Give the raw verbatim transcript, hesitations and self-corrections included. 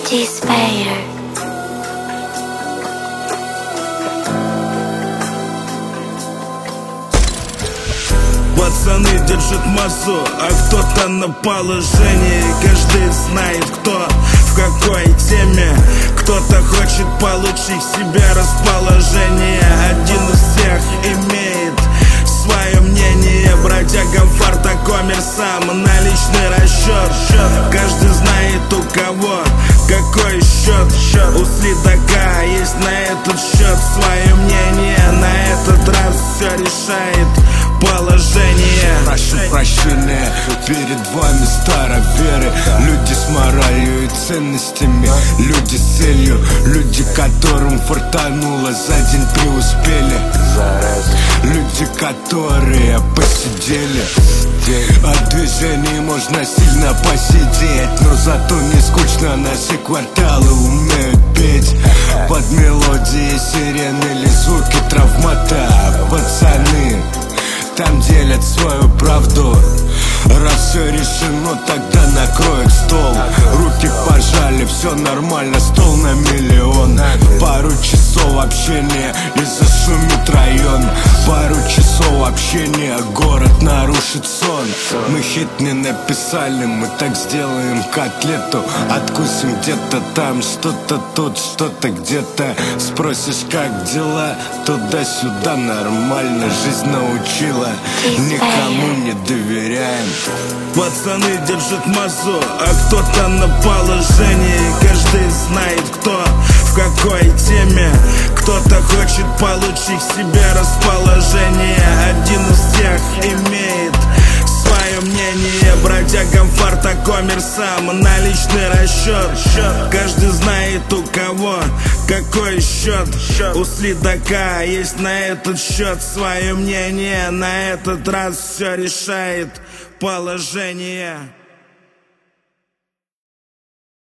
T-Spader. Пацаны держат массу, а кто-то на положении. Каждый знает, кто в какой теме. Кто-то хочет получить в себе расположение. Один из всех имеет свое мнение. Бродягам фарта, коммерсам, наличный расчет. Каждый знает, у кого какой счет. У следака есть на этот счет свое мнение. На этот раз все решает положение. Прошу прощения перед вами, староверы. Люди с моралью и ценностями, люди с целью, люди, которым фартануло, за день преуспели. Люди, которые посидели. От движений можно сильно посидеть, но зато не скучно, наши кварталы умеют петь под мелодии сирен или звуки травмата. Пацаны там делят свою правду. Раз все решено, тогда накроют стол. Руки пожали, все нормально, стол на миллион. Пару часов общения и зашумит район. Пару часов общения, город нарушит сон. Мы хит не написали, мы так сделаем котлету. Откусим где-то там, что-то тут, что-то где-то. Спросишь, как дела, туда-сюда нормально. Жизнь научила, никому не доверяем. Пацаны держат массу, а кто-то на положении. Каждый знает, кто в какой теме. Кто-то хочет получить в себе расположение. Один из всех имеет свое мнение. Бродягам фарта, коммерсам, наличный расчет. Каждый знает, у кого какой счет. У следака есть на этот счет свое мнение. На этот раз все решает положение.